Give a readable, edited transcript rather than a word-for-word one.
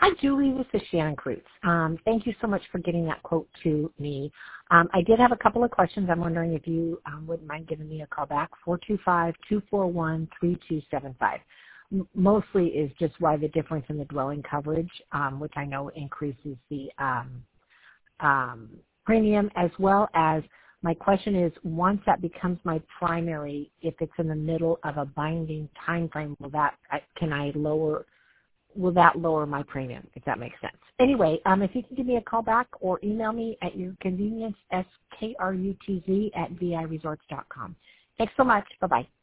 Hi, Julie. This is Shannon Kreutz. Thank you so much for getting that quote to me. I did have a couple of questions. I'm wondering if you wouldn't mind giving me a call back, 425-241-3275. Mostly is just why the difference in the dwelling coverage, which I know increases the premium, as well as my question is, once that becomes my primary, if it's in the middle of a binding time frame, will that lower my premium, if that makes sense? Anyway, if you can give me a call back or email me at your convenience, skrutz@viresorts.com. Thanks so much. Bye-bye.